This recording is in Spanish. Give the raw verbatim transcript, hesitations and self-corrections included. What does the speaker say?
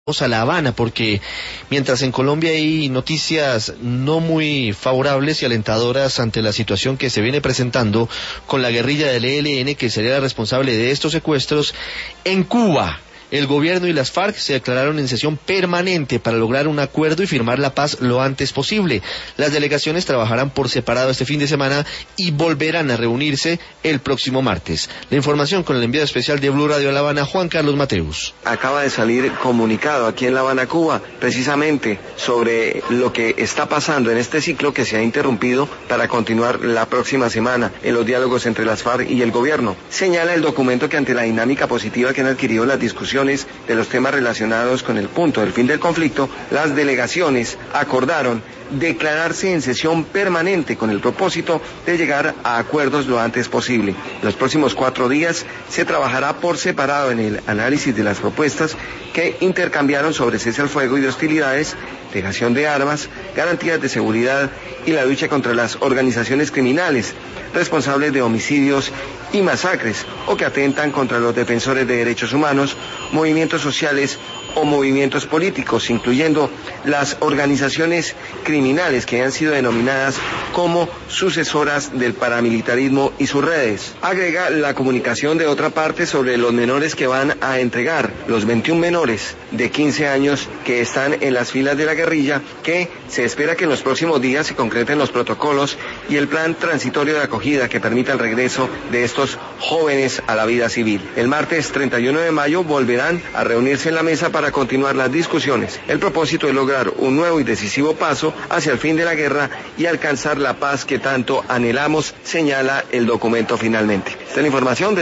a La Habana, porque mientras en Colombia hay noticias no muy favorables y alentadoras ante la situación que se viene presentando con la guerrilla del E L N, que sería la responsable de estos secuestros, en Cuba el gobierno y las FARC se declararon en sesión permanente para lograr un acuerdo y firmar la paz lo antes posible. Las delegaciones trabajarán por separado este fin de semana y volverán a reunirse el próximo martes. La información con el enviado especial de Blue Radio a La Habana, Juan Carlos Mateus. Acaba de salir comunicado aquí en La Habana, Cuba, precisamente sobre lo que está pasando en este ciclo que se ha interrumpido para continuar la próxima semana en los diálogos entre las FARC y el gobierno. Señala el documento que ante la dinámica positiva que han adquirido las discusiones de los temas relacionados con el punto del fin del conflicto, las delegaciones acordaron declararse en sesión permanente con el propósito de llegar a acuerdos lo antes posible. Los próximos cuatro días se trabajará por separado en el análisis de las propuestas que intercambiaron sobre cese al fuego y de hostilidades, dejación de armas, garantías de seguridad y la lucha contra las organizaciones criminales responsables de homicidios y masacres o que atentan contra los defensores de derechos humanos, movimientos sociales o movimientos políticos, incluyendo las organizaciones criminales que han sido denominadas como sucesoras del paramilitarismo y sus redes. Agrega la comunicación de otra parte sobre los menores que van a entregar, los veintiún menores de quince años que están en las filas de la guerrilla, que se espera que en los próximos días se concreten los protocolos y el plan transitorio de acogida que permita el regreso de estos jóvenes a la vida civil. El martes treinta y uno de mayo volverán a reunirse en la mesa para continuar las discusiones. El propósito es lograr un nuevo y decisivo paso hacia el fin de la guerra y alcanzar la paz que tanto anhelamos, señala el documento finalmente. Esta es la información de